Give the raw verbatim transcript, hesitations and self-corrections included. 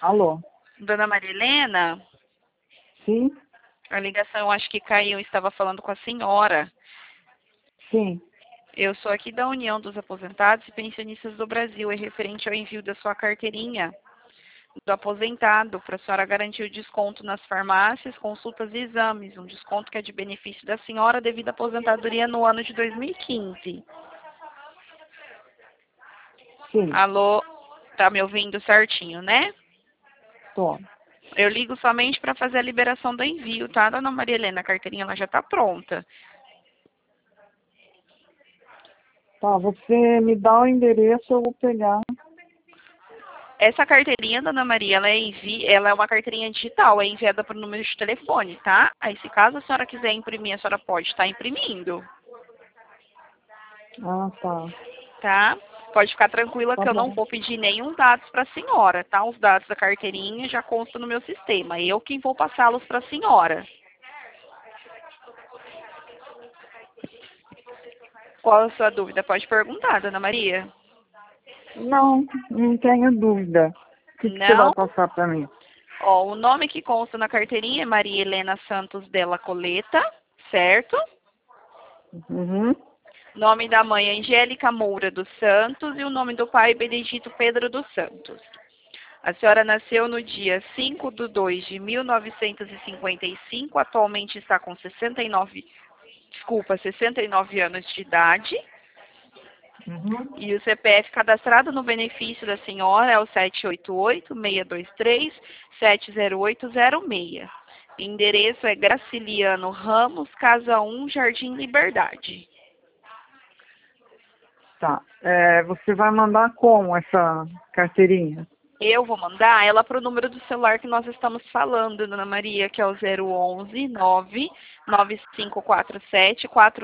Alô? Dona Maria Helena, Sim? a ligação eu acho que caiu, eu estava falando com a senhora. Sim. Eu sou aqui da União dos Aposentados e Pensionistas do Brasil, é referente ao envio da sua carteirinha do aposentado, para a senhora garantir o desconto nas farmácias, consultas e exames, um desconto que é de benefício da senhora devido à aposentadoria no ano de dois mil e quinze. Sim. Alô, tá me ouvindo certinho, né? Tô. Eu ligo somente para fazer a liberação do envio, tá, dona Maria Helena? A carteirinha ela já está pronta. Tá, você me dá o endereço, eu vou pegar. Essa carteirinha, dona Maria, ela é, envi... ela é uma carteirinha digital, é enviada para o número de telefone, tá? Aí, se caso a senhora quiser imprimir, a senhora pode estar imprimindo, Ah, tá. tá? Pode ficar tranquila Tá que eu não bom. vou pedir nenhum dados para a senhora, tá? Os dados da carteirinha já constam no meu sistema. Eu quem vou passá-los para a senhora. Qual a sua dúvida? Pode perguntar, dona Maria. Não, não tenho dúvida. O que, que você vai Não? passar para mim? Ó, o nome que consta na carteirinha é Maria Helena Santos Della Coleta, certo? Uhum. Nome da mãe Angélica Moura dos Santos e o nome do pai Benedito Pedro dos Santos. A senhora nasceu no dia cinco de dois de mil novecentos e cinquenta e cinco, atualmente está com sessenta e nove, desculpa, sessenta e nove anos de idade. Uhum. E o C P F cadastrado no benefício da senhora é o sete oito oito, seis dois três, sete zero oito zero seis. Endereço é Graciliano Ramos, Casa um, Jardim Liberdade. Tá. É, você vai mandar como essa carteirinha? Eu vou mandar ela para o número do celular que nós estamos falando, dona Maria, que é o zero onze, nove nove cinco quatro sete, quatro